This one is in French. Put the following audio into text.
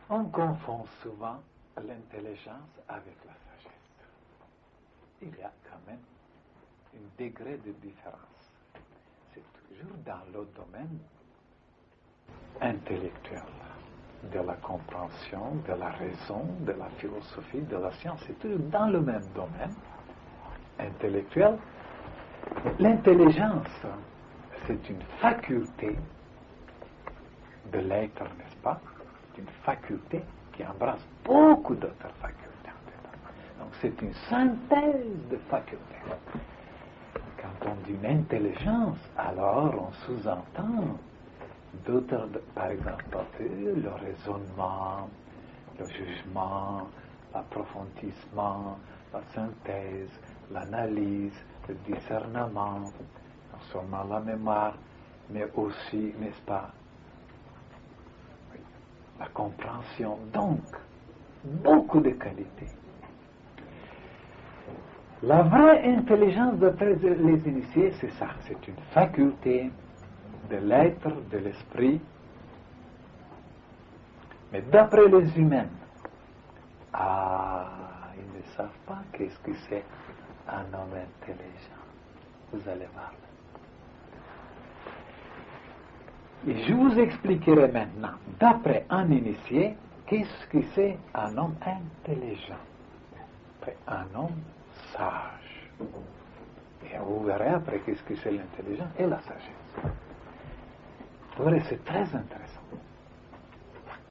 On confond souvent l'intelligence avec la sagesse. Il y a quand même un degré de différence. C'est toujours dans le domaine intellectuel, de la compréhension, de la raison, de la philosophie, de la science. C'est toujours dans le même domaine intellectuel. L'intelligence, c'est une faculté de l'être, n'est-ce pas? C'est une faculté qui embrasse beaucoup d'autres facultés. Donc c'est une synthèse de facultés. Quand on dit une intelligence, alors on sous-entend d'autres, par exemple, le raisonnement, le jugement, l'approfondissement, la synthèse, l'analyse, le discernement, non seulement la mémoire, mais aussi, n'est-ce pas, la compréhension. Donc, beaucoup de qualités. La vraie intelligence d'après les initiés, c'est ça, c'est une faculté de l'être, de l'esprit, mais d'après les humains, ils ne savent pas qu'est-ce que c'est un homme intelligent. Vous allez voir. Et je vous expliquerai maintenant, d'après un initié, qu'est-ce que c'est un homme intelligent, un homme sage. Et vous verrez après qu'est-ce que c'est l'intelligence et la sagesse. Vous verrez, c'est très intéressant.